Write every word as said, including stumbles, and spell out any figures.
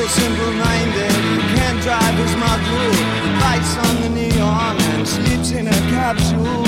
simple-minded, he can't drive his model, lights on the neon and sleeps in a capsule.